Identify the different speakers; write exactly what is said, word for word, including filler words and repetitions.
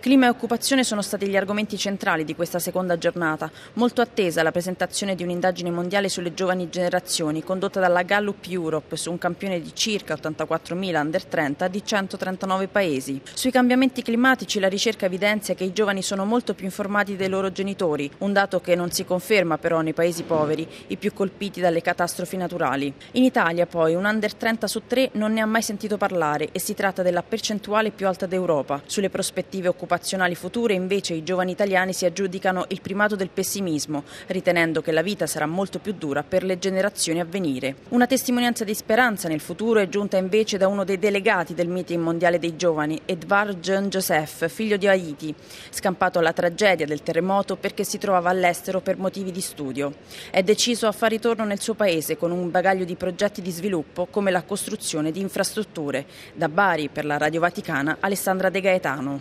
Speaker 1: Clima e occupazione sono stati gli argomenti centrali di questa seconda giornata, molto attesa la presentazione di un'indagine mondiale sulle giovani generazioni condotta dalla Gallup Europe su un campione di circa ottantaquattromila under trenta di centotrentanove paesi. Sui cambiamenti climatici la ricerca evidenzia che i giovani sono molto più informati dei loro genitori, un dato che non si conferma però nei paesi poveri, i più colpiti dalle catastrofi naturali. In Italia poi un under trenta su tre non ne ha mai sentito parlare e si tratta della percentuale più alta d'Europa. Sulle prospettive occupazionali future invece i giovani italiani si aggiudicano il primato del pessimismo, ritenendo che la vita sarà molto più dura per le generazioni a venire. Una testimonianza di speranza nel futuro è giunta invece da uno dei delegati del meeting mondiale dei giovani, Edouard Jean Joseph, figlio di Haiti, scampato alla tragedia del terremoto perché si trovava all'estero per motivi di studio. È deciso a far ritorno nel suo paese con un bagaglio di progetti di sviluppo come la costruzione di infrastrutture. Da Bari per la Radio Vaticana, Alessandra De Gaetano.